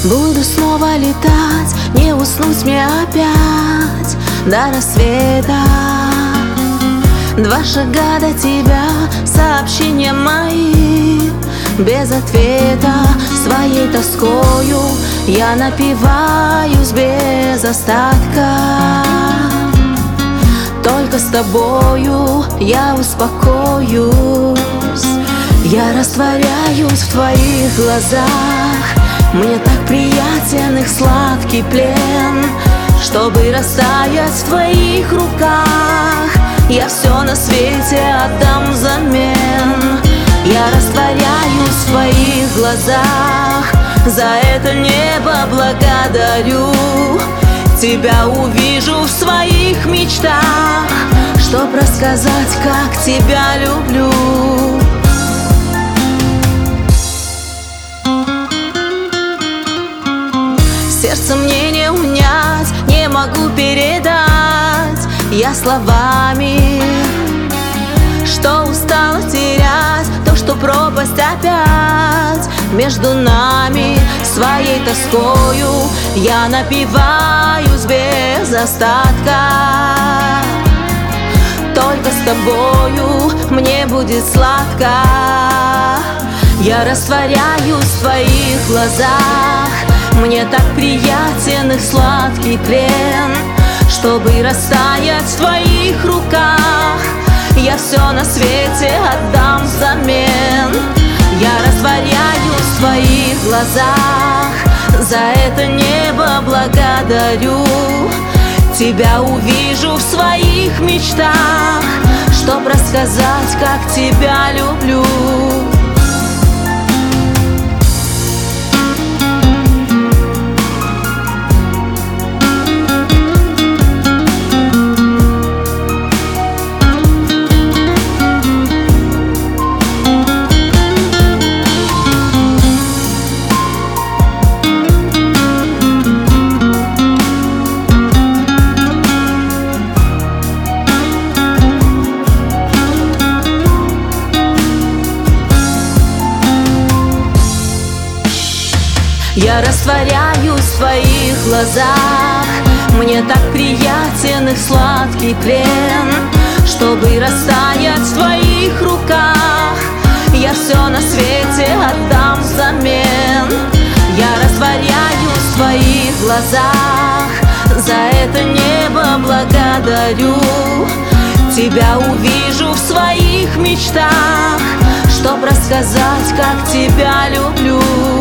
Буду снова летать, не уснуть мне опять до рассвета. 2 шага до тебя, сообщения мои без ответа. Своей тоскою я напиваюсь без остатка. Только с тобою я успокоюсь. Я растворяюсь в твоих глазах. Мне так приятен их сладкий плен. Чтобы растаять в твоих руках, я все на свете отдам взамен. Я растворяюсь в твоих глазах. За это небо благодарю. Тебя увижу в своих мечтах, чтоб рассказать, как тебя люблю. Сердце мне не унять, не могу передать я словами, что устала терять то, что пропасть опять между нами. Своей тоскою я напиваюсь без остатка. Только с тобою мне будет сладко. Я растворяюсь в твоих глазах. Мне так приятен их сладкий плен. Чтобы растаять в твоих руках, я все на свете отдам взамен. Я растворяюсь в твоих глазах. За это небо благодарю. Тебя увижу в своих мечтах, чтоб рассказать, как тебя люблю. Я растворяюсь в твоих глазах. Мне так приятен их сладкий плен. Чтобы растаять в твоих руках, я все на свете отдам взамен. Я растворяюсь в твоих глазах. За это небо благодарю. Тебя увижу в своих мечтах, чтоб рассказать, как тебя люблю.